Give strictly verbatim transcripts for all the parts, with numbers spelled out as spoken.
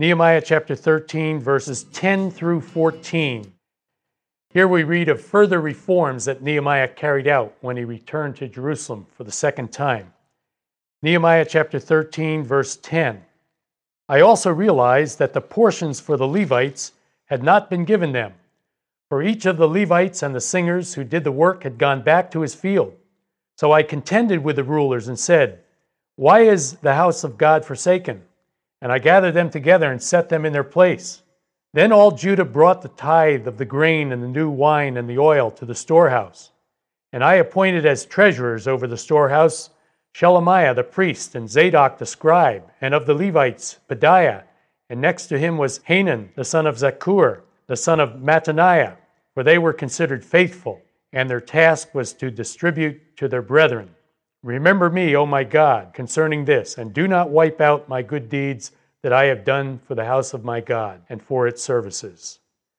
Nehemiah chapter thirteen, verses ten through fourteen. Here we read of further reforms that Nehemiah carried out when he returned to Jerusalem for the second time. Nehemiah chapter thirteen, verse ten. I also realized that the portions for the Levites had not been given them, for each of the Levites and the singers who did the work had gone back to his field. So I contended with the rulers and said, "Why is the house of God forsaken?" And I gathered them together and set them in their place. Then all Judah brought the tithe of the grain and the new wine and the oil to the storehouse. And I appointed as treasurers over the storehouse Shelemiah the priest and Zadok the scribe, and of the Levites Pedaiah, and next to him was Hanan the son of Zaccur, the son of Mattaniah, for they were considered faithful, and their task was to distribute to their brethren. Remember me, O my God, concerning this, and do not wipe out my good deeds that I have done for the house of my God and for its services.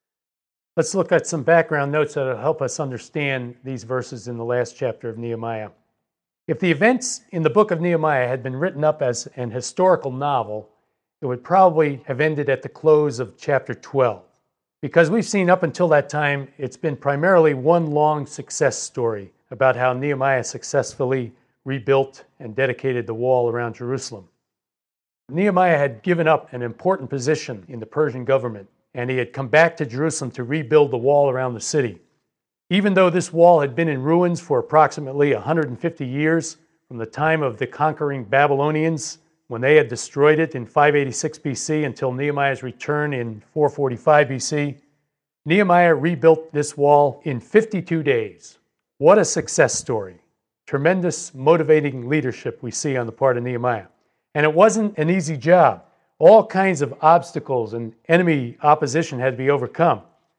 Let's look at some background notes that will help us understand these verses in the last chapter of Nehemiah. If the events in the book of Nehemiah had been written up as an historical novel, it would probably have ended at the close of chapter twelve. Because we've seen up until that time, it's been primarily one long success story about how Nehemiah successfully rebuilt and dedicated the wall around Jerusalem. Nehemiah had given up an important position in the Persian government, and he had come back to Jerusalem to rebuild the wall around the city. Even though this wall had been in ruins for approximately one hundred fifty years, from the time of the conquering Babylonians, when they had destroyed it in five eighty-six B C until Nehemiah's return in four forty-five B C, Nehemiah rebuilt this wall in fifty-two days. What a success story. Tremendous motivating leadership we see on the part of Nehemiah. And it wasn't an easy job. All kinds of obstacles and enemy opposition had to be overcome.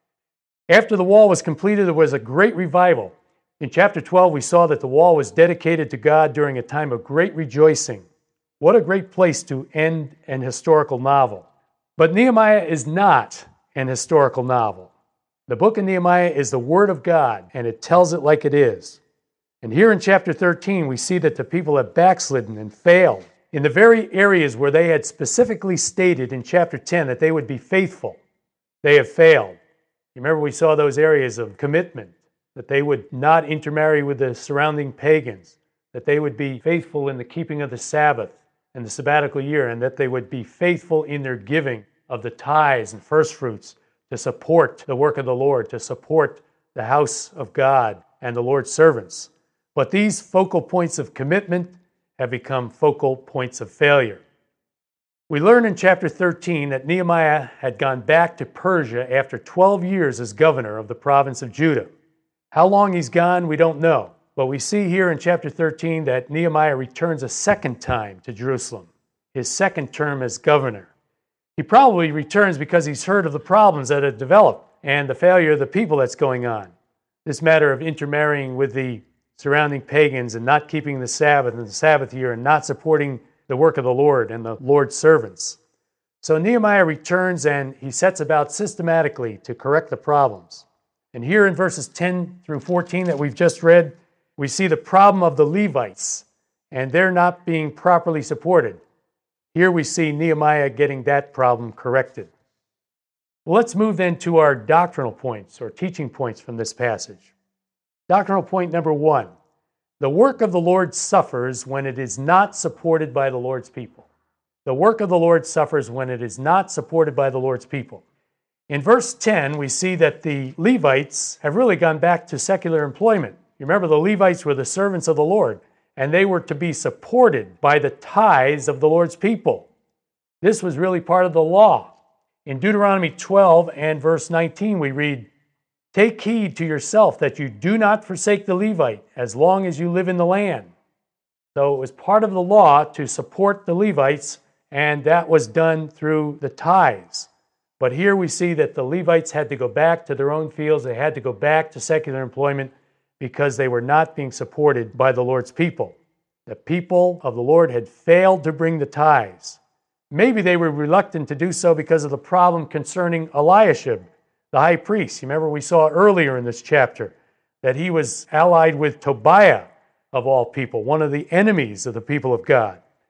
After the wall was completed, there was a great revival. In chapter twelve, we saw that the wall was dedicated to God during a time of great rejoicing. What a great place to end an historical novel. But Nehemiah is not an historical novel. The book of Nehemiah is the Word of God, and it tells it like it is. And here in chapter thirteen, we see that the people have backslidden and failed in the very areas where they had specifically stated in chapter ten that they would be faithful. They have failed. You remember we saw those areas of commitment, that they would not intermarry with the surrounding pagans, that they would be faithful in the keeping of the Sabbath and the sabbatical year, and that they would be faithful in their giving of the tithes and first fruits to support the work of the Lord, to support the house of God and the Lord's servants. But these focal points of commitment have become focal points of failure. We learn in chapter thirteen that Nehemiah had gone back to Persia after twelve years as governor of the province of Judah. How long he's gone, we don't know. But we see here in chapter thirteen that Nehemiah returns a second time to Jerusalem, his second term as governor. He probably returns because he's heard of the problems that have developed and the failure of the people that's going on. This matter of intermarrying with the surrounding pagans and not keeping the Sabbath and the Sabbath year and not supporting the work of the Lord and the Lord's servants. So Nehemiah returns and he sets about systematically to correct the problems. And here in verses ten through fourteen that we've just read, we see the problem of the Levites and they're not being properly supported. Here we see Nehemiah getting that problem corrected. Well, let's move then to our doctrinal points or teaching points from this passage. Doctrinal point number one, the work of the Lord suffers when it is not supported by the Lord's people. The work of the Lord suffers when it is not supported by the Lord's people. In verse ten, we see that the Levites have really gone back to secular employment. You remember the Levites were the servants of the Lord, and they were to be supported by the tithes of the Lord's people. This was really part of the law. In Deuteronomy twelve and verse nineteen, we read, "Take heed to yourself that you do not forsake the Levite as long as you live in the land." So it was part of the law to support the Levites, and that was done through the tithes. But here we see that the Levites had to go back to their own fields. They had to go back to secular employment because they were not being supported by the Lord's people. The people of the Lord had failed to bring the tithes. Maybe they were reluctant to do so because of the problem concerning Eliashib, the high priest. You remember we saw earlier in this chapter that he was allied with Tobiah, of all people, one of the enemies of the people of God.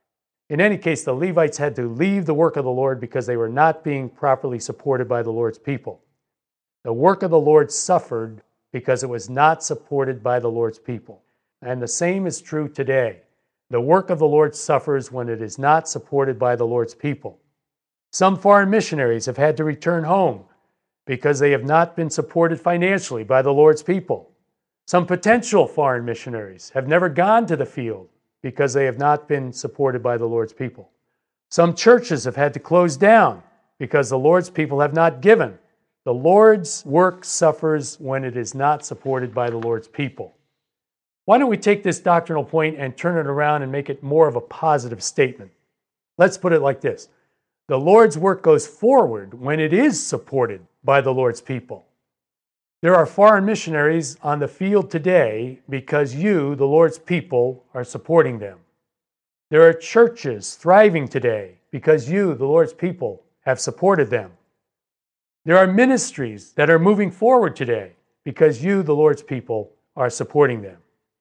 In any case, the Levites had to leave the work of the Lord because they were not being properly supported by the Lord's people. The work of the Lord suffered because it was not supported by the Lord's people. And the same is true today. The work of the Lord suffers when it is not supported by the Lord's people. Some foreign missionaries have had to return home because they have not been supported financially by the Lord's people. Some potential foreign missionaries have never gone to the field because they have not been supported by the Lord's people. Some churches have had to close down because the Lord's people have not given. The Lord's work suffers when it is not supported by the Lord's people. Why don't we take this doctrinal point and turn it around and make it more of a positive statement? Let's put it like this. The Lord's work goes forward when it is supported by the Lord's people. There are foreign missionaries on the field today because you, the Lord's people, are supporting them. There are churches thriving today because you, the Lord's people, have supported them. There are ministries that are moving forward today because you, the Lord's people, are supporting them.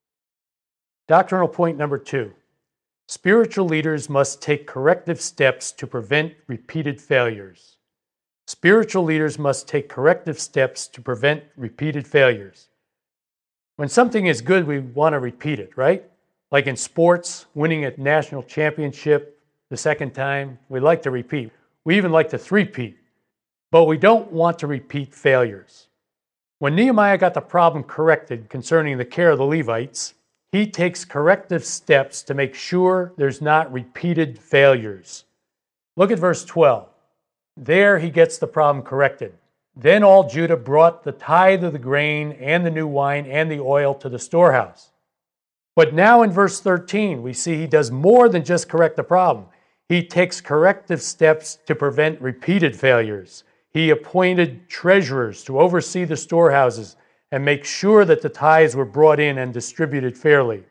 Doctrinal point number two. Spiritual leaders must take corrective steps to prevent repeated failures. Spiritual leaders must take corrective steps to prevent repeated failures. When something is good, we want to repeat it, right? Like in sports, winning a national championship the second time, we like to repeat. We even like to three-peat. But we don't want to repeat failures. When Nehemiah got the problem corrected concerning the care of the Levites, he takes corrective steps to make sure there's not repeated failures. Look at verse twelve. There he gets the problem corrected. Then all Judah brought the tithe of the grain and the new wine and the oil to the storehouse. But now in verse thirteen, we see he does more than just correct the problem. He takes corrective steps to prevent repeated failures. He appointed treasurers to oversee the storehouses and make sure that the tithes were brought in and distributed fairly.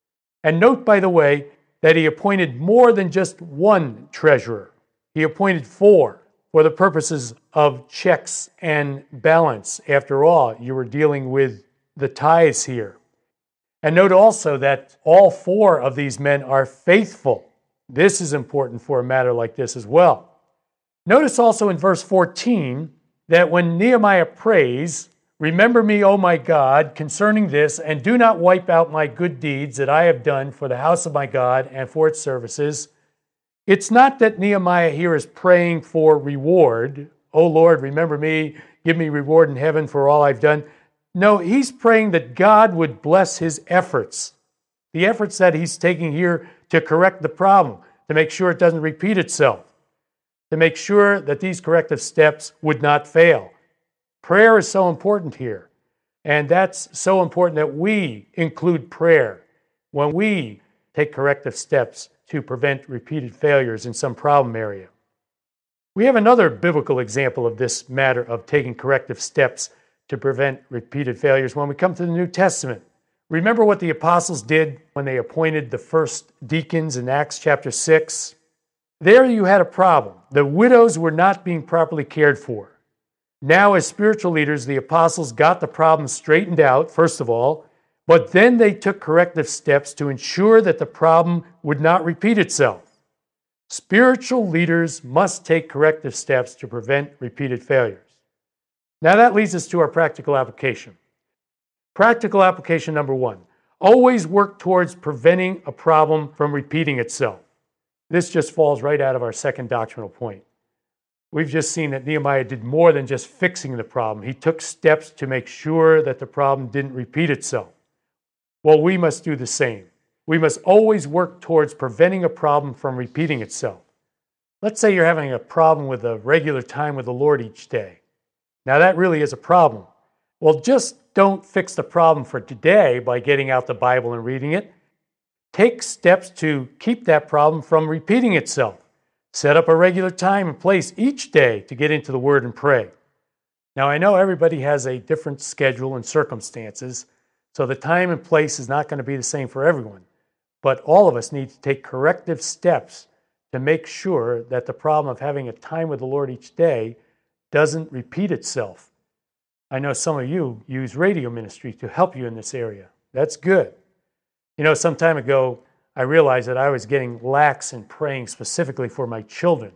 And note, by the way, that he appointed more than just one treasurer. He appointed four for the purposes of checks and balance. After all, you were dealing with the tithes here. And note also that all four of these men are faithful. This is important for a matter like this as well. Notice also in verse fourteen that when Nehemiah prays, "Remember me, O my God, concerning this, and do not wipe out my good deeds that I have done for the house of my God and for its services," it's not that Nehemiah here is praying for reward. "Oh Lord, remember me, give me reward in heaven for all I've done." No, he's praying that God would bless his efforts, the efforts that he's taking here to correct the problem, to make sure it doesn't repeat itself, to make sure that these corrective steps would not fail. Prayer is so important here, and that's so important that we include prayer when we take corrective steps to prevent repeated failures in some problem area. We have another biblical example of this matter of taking corrective steps to prevent repeated failures when we come to the New Testament. Remember what the apostles did when they appointed the first deacons in Acts chapter six? There you had a problem. The widows were not being properly cared for. Now, as spiritual leaders, the apostles got the problem straightened out, first of all, but then they took corrective steps to ensure that the problem would not repeat itself. Spiritual leaders must take corrective steps to prevent repeated failures. Now that leads us to our practical application. Practical application number one, always work towards preventing a problem from repeating itself. This just falls right out of our second doctrinal point. We've just seen that Nehemiah did more than just fixing the problem. He took steps to make sure that the problem didn't repeat itself. Well, we must do the same. We must always work towards preventing a problem from repeating itself. Let's say you're having a problem with a regular time with the Lord each day. Now that really is a problem. Well, just don't fix the problem for today by getting out the Bible and reading it. Take steps to keep that problem from repeating itself. Set up a regular time and place each day to get into the Word and pray. Now, I know everybody has a different schedule and circumstances, so the time and place is not going to be the same for everyone. But all of us need to take corrective steps to make sure that the problem of having a time with the Lord each day doesn't repeat itself. I know some of you use radio ministry to help you in this area. That's good. You know, some time ago, I realized that I was getting lax in praying specifically for my children.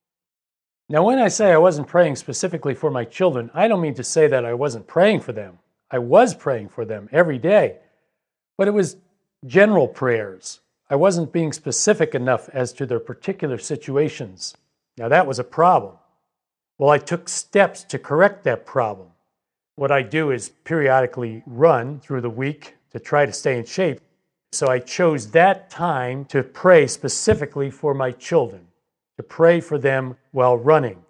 Now, when I say I wasn't praying specifically for my children, I don't mean to say that I wasn't praying for them. I was praying for them every day, but it was general prayers. I wasn't being specific enough as to their particular situations. Now, that was a problem. Well, I took steps to correct that problem. What I do is periodically run through the week to try to stay in shape. So I chose that time to pray specifically for my children, to pray for them while running.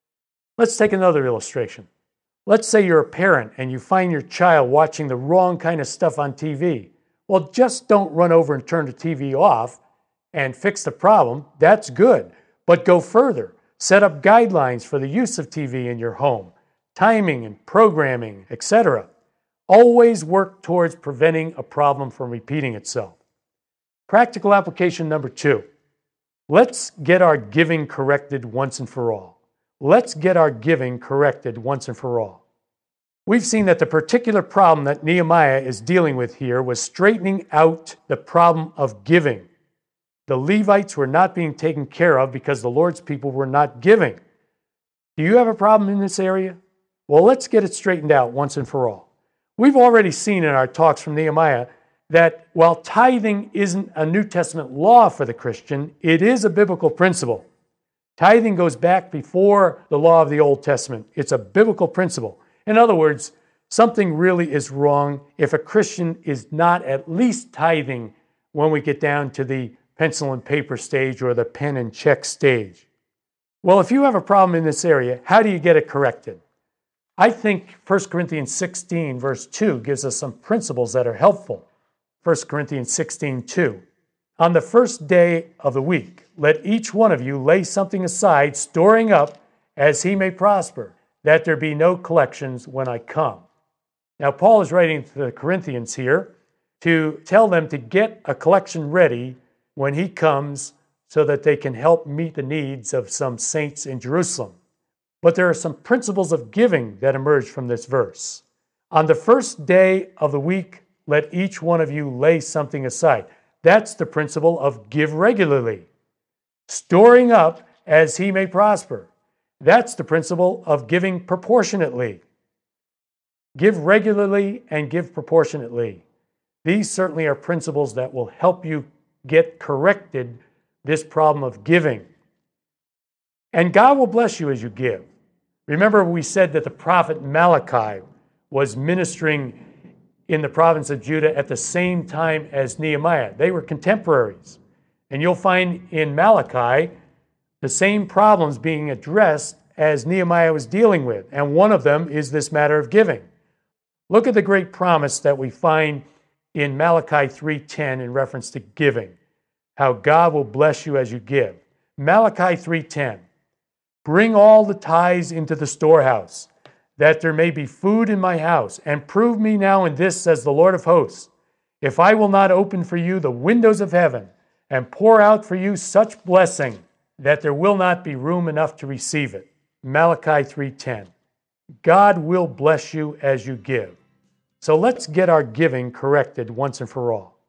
Let's take another illustration. Let's say you're a parent and you find your child watching the wrong kind of stuff on T V. Well, just don't run over and turn the T V off and fix the problem. That's good. But go further. Set up guidelines for the use of T V in your home, timing and programming, et cetera. Always work towards preventing a problem from repeating itself. Practical application number two. Let's get our giving corrected once and for all. Let's get our giving corrected once and for all. We've seen that the particular problem that Nehemiah is dealing with here was straightening out the problem of giving. The Levites were not being taken care of because the Lord's people were not giving. Do you have a problem in this area? Well, let's get it straightened out once and for all. We've already seen in our talks from Nehemiah that while tithing isn't a New Testament law for the Christian, it is a biblical principle. Tithing goes back before the law of the Old Testament. It's a biblical principle. In other words, something really is wrong if a Christian is not at least tithing when we get down to the pencil and paper stage or the pen and check stage. Well, if you have a problem in this area, how do you get it corrected? I think First Corinthians sixteen, verse two, gives us some principles that are helpful. First Corinthians sixteen, two. On the first day of the week, let each one of you lay something aside, storing up as he may prosper, that there be no collections when I come. Now, Paul is writing to the Corinthians here to tell them to get a collection ready when he comes so that they can help meet the needs of some saints in Jerusalem. But there are some principles of giving that emerge from this verse. On the first day of the week, let each one of you lay something aside. That's the principle of give regularly. Storing up as he may prosper. That's the principle of giving proportionately. Give regularly and give proportionately. These certainly are principles that will help you get corrected this problem of giving. And God will bless you as you give. Remember, we said that the prophet Malachi was ministering in the province of Judah at the same time as Nehemiah. They were contemporaries. And you'll find in Malachi the same problems being addressed as Nehemiah was dealing with. And one of them is this matter of giving. Look at the great promise that we find in Malachi three ten in reference to giving. How God will bless you as you give. Malachi three ten. Bring all the tithes into the storehouse, that there may be food in my house, and prove me now in this, says the Lord of hosts, if I will not open for you the windows of heaven, and pour out for you such blessing, that there will not be room enough to receive it. Malachi three ten. God will bless you as you give. So let's get our giving corrected once and for all.